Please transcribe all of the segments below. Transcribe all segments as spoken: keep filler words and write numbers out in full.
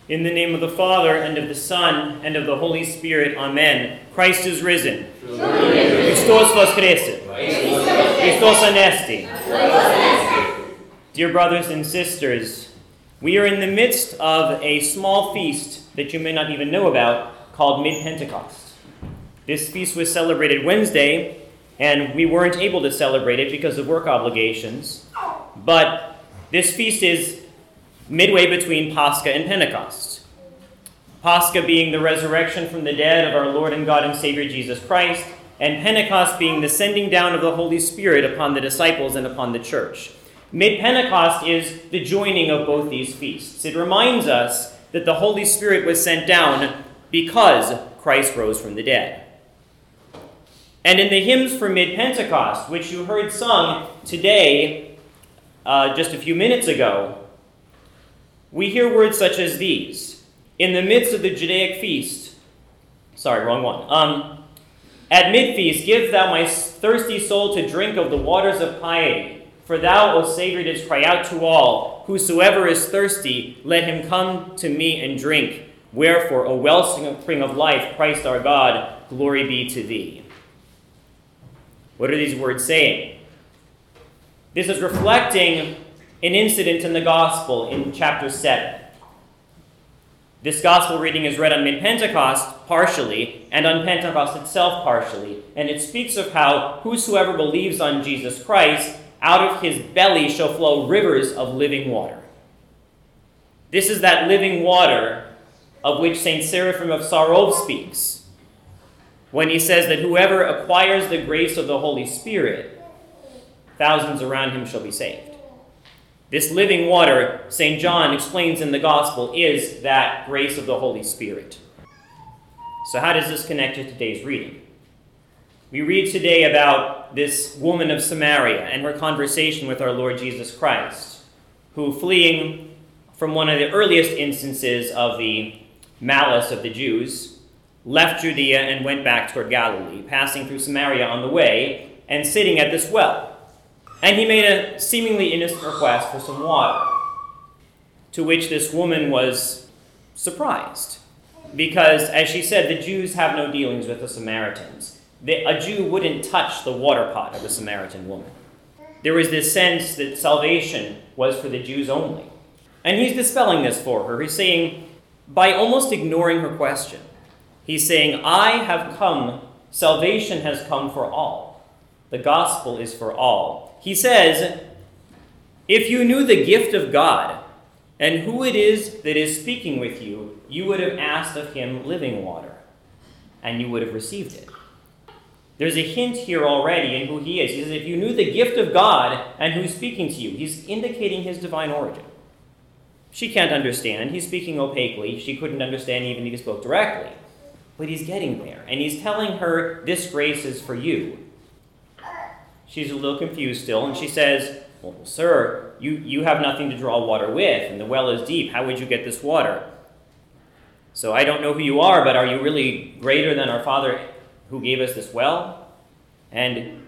In the name of the Father, and of the Son, and of the Holy Spirit, Amen. Christ is risen. Christos voskresit. Christos anesti. Dear brothers and sisters, we are in the midst of a small feast that you may not even know about called Mid-Pentecost. This feast was celebrated Wednesday, and we weren't able to celebrate it because of work obligations. But this feast is midway between Pascha and Pentecost. Pascha being the resurrection from the dead of our Lord and God and Savior Jesus Christ, and Pentecost being the sending down of the Holy Spirit upon the disciples and upon the church. Mid-Pentecost is the joining of both these feasts. It reminds us that the Holy Spirit was sent down because Christ rose from the dead. And in the hymns for Mid-Pentecost, which you heard sung today, uh, just a few minutes ago, we hear words such as these. In the midst of the Judaic feast, sorry, wrong one. Um, At mid-feast, give thou my thirsty soul to drink of the waters of piety. For thou, O Savior, didst cry out to all, whosoever is thirsty, let him come to me and drink. Wherefore, O wellspring of life, Christ our God, glory be to thee. What are these words saying? This is reflecting an incident in the Gospel in chapter seven. This Gospel reading is read on Mid-Pentecost partially, and on Pentecost itself partially, and it speaks of how whosoever believes on Jesus Christ, out of his belly shall flow rivers of living water. This is that living water of which Saint Seraphim of Sarov speaks, when he says that whoever acquires the grace of the Holy Spirit, thousands around him shall be saved. This living water, Saint John explains in the Gospel, is that grace of the Holy Spirit. So how does this connect to today's reading? We read today about this woman of Samaria and her conversation with our Lord Jesus Christ, who, fleeing from one of the earliest instances of the malice of the Jews, left Judea and went back toward Galilee, passing through Samaria on the way and sitting at this well. And he made a seemingly innocent request for some water, to which this woman was surprised, because, as she said, the Jews have no dealings with the Samaritans. The, a Jew wouldn't touch the water pot of a Samaritan woman. There was this sense that salvation was for the Jews only. And he's dispelling this for her. He's saying, by almost ignoring her question, he's saying, I have come, salvation has come for all. The gospel is for all. He says, if you knew the gift of God and who it is that is speaking with you, you would have asked of him living water, and you would have received it. There's a hint here already in who he is. He says, if you knew the gift of God and who's speaking to you, he's indicating his divine origin. She can't understand. He's speaking opaquely. She couldn't understand even if he spoke directly. But he's getting there, and he's telling her, this grace is for you. She's a little confused still, and she says, well, sir, you, you have nothing to draw water with, and the well is deep. How would you get this water? So I don't know who you are, but are you really greater than our Father who gave us this well? And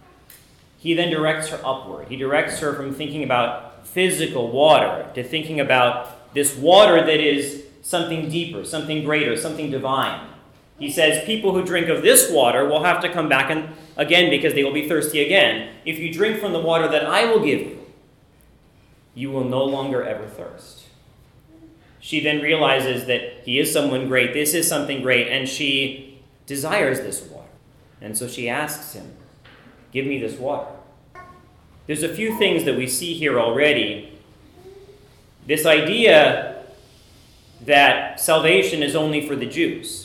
he then directs her upward. He directs her from thinking about physical water to thinking about this water that is something deeper, something greater, something divine. He says, people who drink of this water will have to come back and, again because they will be thirsty again. If you drink from the water that I will give you, you will no longer ever thirst. She then realizes that he is someone great, this is something great, and she desires this water. And so she asks him, give me this water. There's a few things that we see here already. This idea that salvation is only for the Jews.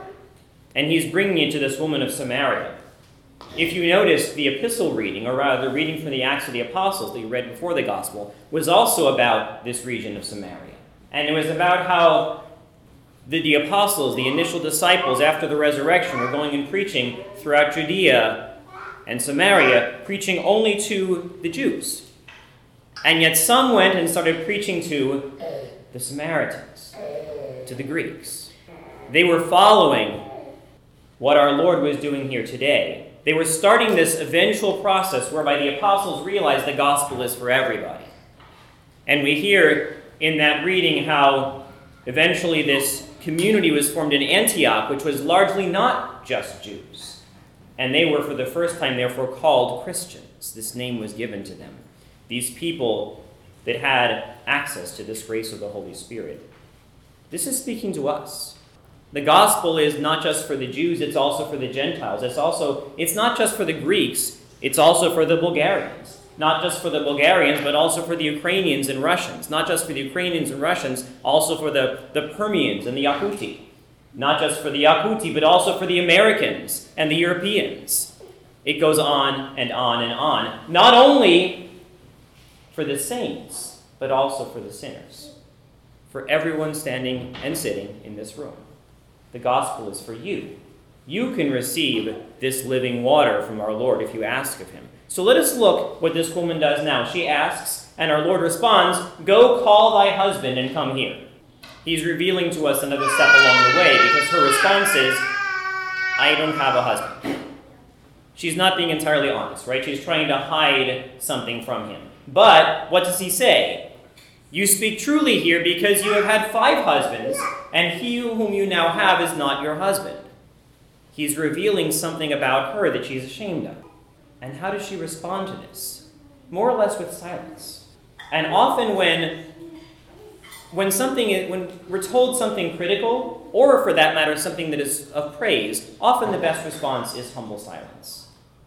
And he's bringing it to this woman of Samaria. If you notice, the epistle reading, or rather the reading from the Acts of the Apostles that you read before the Gospel, was also about this region of Samaria. And it was about how the, the apostles, the initial disciples after the resurrection, were going and preaching throughout Judea and Samaria, preaching only to the Jews. And yet some went and started preaching to the Samaritans, to the Greeks. They were following what our Lord was doing here today. They were starting this eventual process whereby the apostles realized the gospel is for everybody. And we hear in that reading how Eventually, this community was formed in Antioch, which was largely not just Jews. And they were, for the first time, therefore called Christians. This name was given to them. These people that had access to this grace of the Holy Spirit. This is speaking to us. The gospel is not just for the Jews, it's also for the Gentiles. It's also, it's not just for the Greeks, it's also for the Bulgarians. Not just for the Bulgarians, but also for the Ukrainians and Russians. Not just for the Ukrainians and Russians, also for the, the Permians and the Yakuti. Not just for the Yakuti, but also for the Americans and the Europeans. It goes on and on and on. Not only for the saints, but also for the sinners. For everyone standing and sitting in this room. The gospel is for you. You can receive this living water from our Lord if you ask of him. So let us look what this woman does now. She asks, and our Lord responds, "Go call thy husband and come here." He's revealing to us another step along the way, because her response is, "I don't have a husband." She's not being entirely honest, right? She's trying to hide something from him. But what does he say? "You speak truly here because you have had five husbands, and he whom you now have is not your husband." He's revealing something about her that she's ashamed of. And how does she respond to this? More or less with silence. And often when, when, something is, when we're told something critical, or for that matter, something that is of praise, often the best response is humble silence.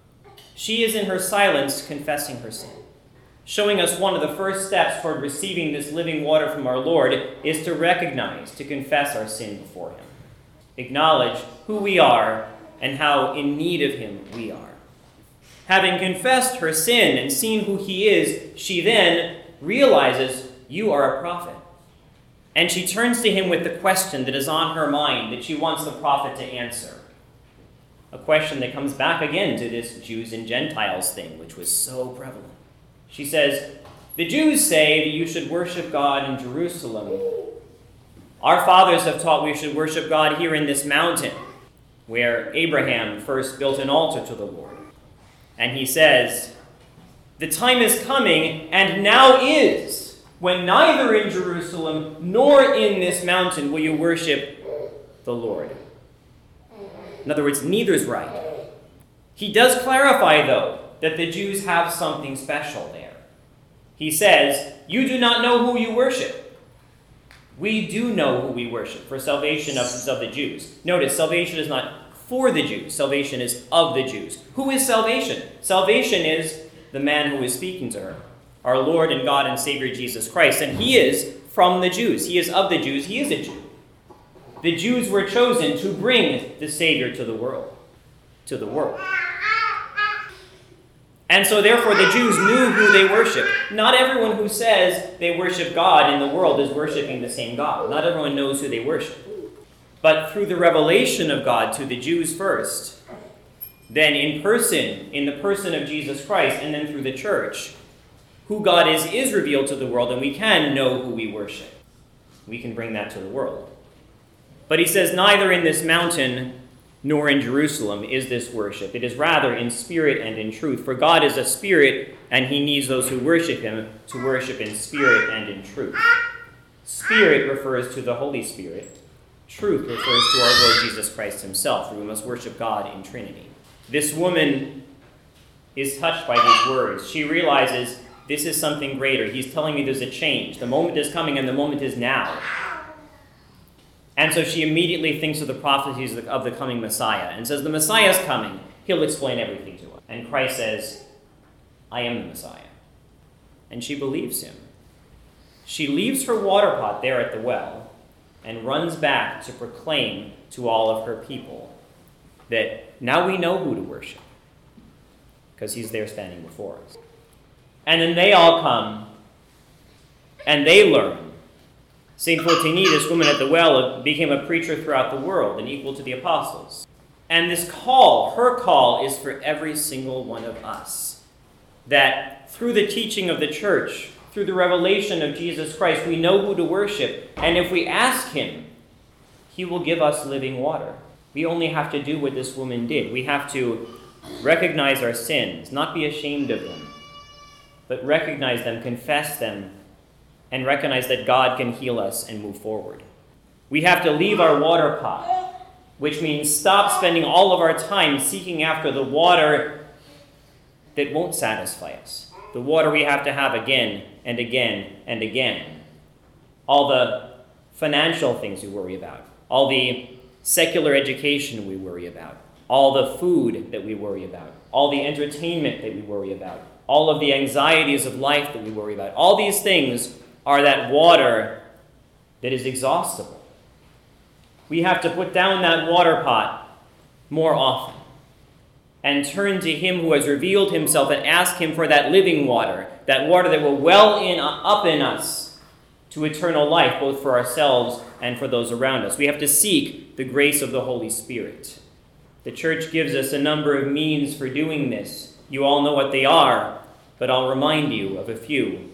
She is in her silence confessing her sin. Showing us one of the first steps toward receiving this living water from our Lord is to recognize, to confess our sin before him. Acknowledge who we are and how in need of him we are. Having confessed her sin and seen who he is, she then realizes, "You are a prophet." And she turns to him with the question that is on her mind that she wants the prophet to answer. A question that comes back again to this Jews and Gentiles thing, which was so prevalent. She says, "The Jews say that you should worship God in Jerusalem. Our fathers have taught we should worship God here in this mountain, where Abraham first built an altar to the Lord." And he says, "The time is coming, and now is, when neither in Jerusalem nor in this mountain will you worship the Lord." In other words, neither's right. He does clarify, though, that the Jews have something special there. He says, "You do not know who you worship." We do know who we worship, for salvation of, of the Jews. Notice, salvation is not for the Jews. Salvation is of the Jews. Who is salvation? Salvation is the man who is speaking to her, our Lord and God and Savior Jesus Christ. And he is from the Jews. He is of the Jews. He is a Jew. The Jews were chosen to bring the Savior to the world. To the world. And so therefore the Jews knew who they worship. Not everyone who says they worship God in the world is worshiping the same God. Not everyone knows who they worship. But through the revelation of God to the Jews first, then in person, in the person of Jesus Christ, and then through the church, who God is is revealed to the world, and we can know who we worship. We can bring that to the world. But he says, neither in this mountain nor in Jerusalem is this worship. It is rather in spirit and in truth. For God is a spirit, and he needs those who worship him to worship in spirit and in truth. Spirit refers to the Holy Spirit. Truth refers to our Lord Jesus Christ himself, for we must worship God in Trinity. This woman is touched by these words. She realizes this is something greater. He's telling me there's a change. The moment is coming, and the moment is now. And so she immediately thinks of the prophecies of the coming Messiah and says, the Messiah is coming. He'll explain everything to us. And Christ says, I am the Messiah. And she believes him. She leaves her water pot there at the well and runs back to proclaim to all of her people that now we know who to worship because he's there standing before us. And then they all come and they learn. Saint Photini, this woman at the well, became a preacher throughout the world and equal to the apostles. And this call, her call, is for every single one of us. That through the teaching of the church, through the revelation of Jesus Christ, we know who to worship. And if we ask him, he will give us living water. We only have to do what this woman did. We have to recognize our sins, not be ashamed of them, but recognize them, confess them, and recognize that God can heal us and move forward. We have to leave our water pot, which means stop spending all of our time seeking after the water that won't satisfy us, the water we have to have again and again and again. All the financial things we worry about, all the secular education we worry about, all the food that we worry about, all the entertainment that we worry about, all of the anxieties of life that we worry about. All these things are that water that is exhaustible. We have to put down that water pot more often and turn to him who has revealed himself and ask him for that living water, that water that will well in up in us to eternal life, both for ourselves and for those around us. We have to seek the grace of the Holy Spirit. The church gives us a number of means for doing this. You all know what they are, but I'll remind you of a few.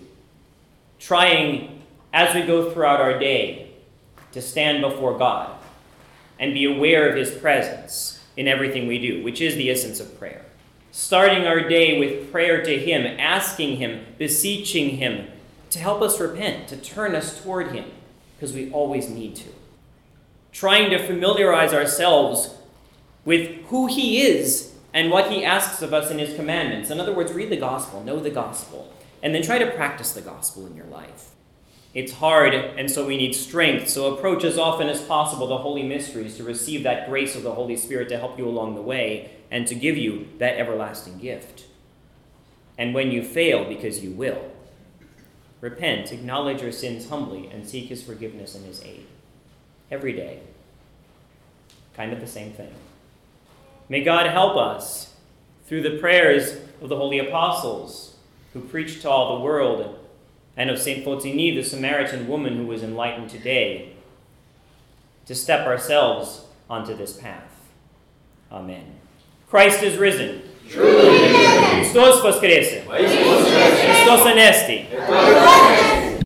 Trying, as we go throughout our day, to stand before God and be aware of his presence in everything we do, which is the essence of prayer. Starting our day with prayer to him, asking him, beseeching him to help us repent, to turn us toward him, because we always need to. Trying to familiarize ourselves with who he is and what he asks of us in his commandments. In other words, read the gospel, know the gospel, and then try to practice the gospel in your life. It's hard, and so we need strength, so approach as often as possible the holy mysteries to receive that grace of the Holy Spirit to help you along the way and to give you that everlasting gift. And when you fail, because you will, repent, acknowledge your sins humbly, and seek his forgiveness and his aid. Every day. Kind of the same thing. May God help us through the prayers of the holy apostles who preached to all the world, and of Saint Fotini, the Samaritan woman who was enlightened today, to step ourselves onto this path. Amen. Christ is risen. Truly. Christos voskreσε. Christos anesti.